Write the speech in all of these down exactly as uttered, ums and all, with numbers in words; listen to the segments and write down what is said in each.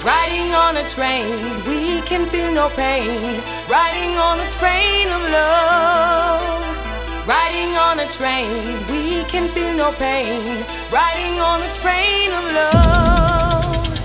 Riding on a train, we can feel no pain. Riding on a train of love. Riding on a train, we can feel no pain. Riding on a train of love.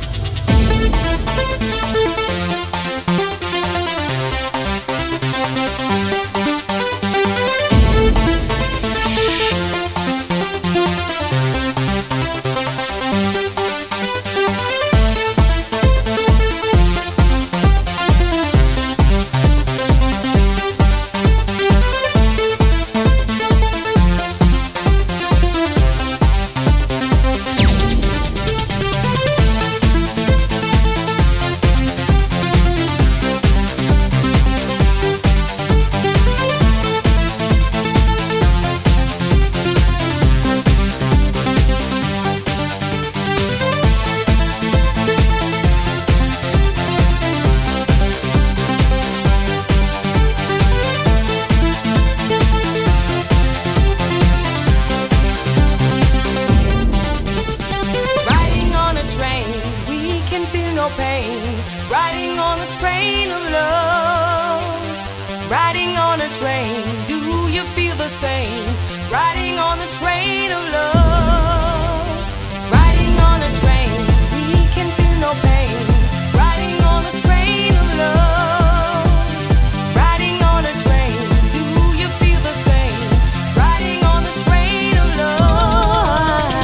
No pain, riding on a train of love. Riding on a train, do you feel the same? Riding on the train of love. Riding on a train, we can feel no pain. Riding on a train of love. Riding on a train, do you feel the same? Riding on the train of love.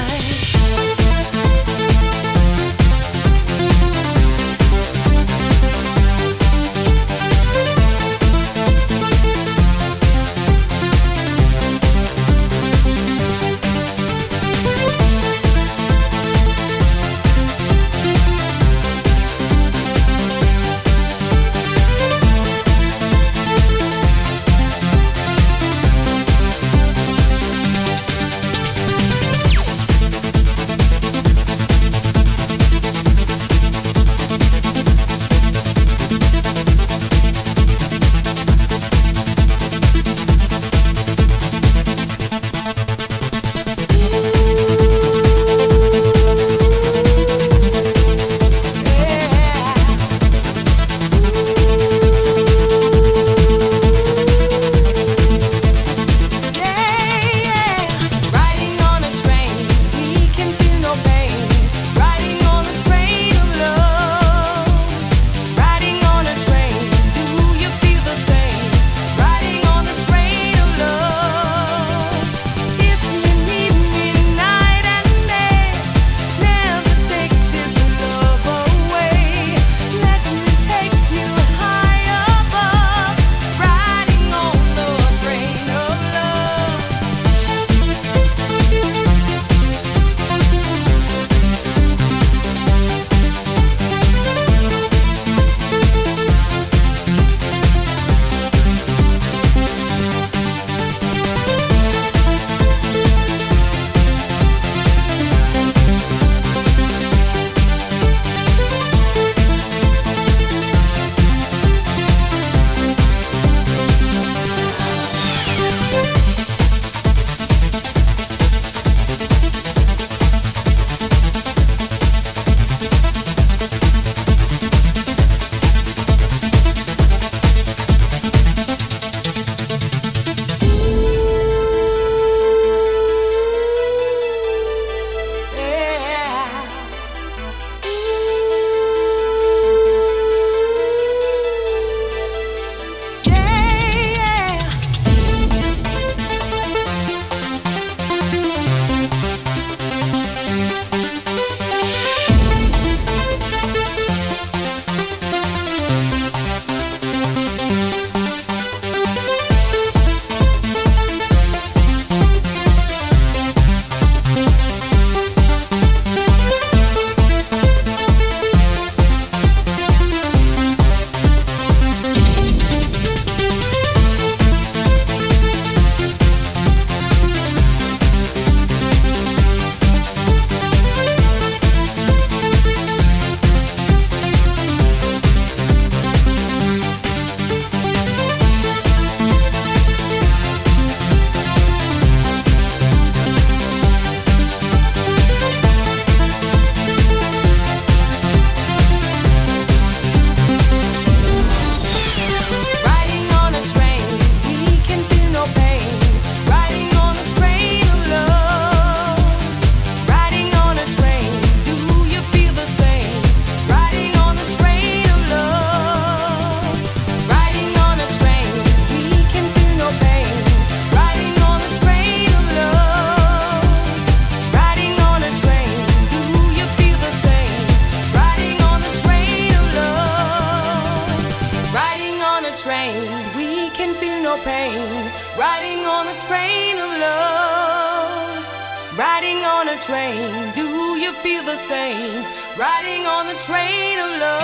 no pain. Riding on a train of love. Riding on a train, do you feel the same? Riding on the train of love.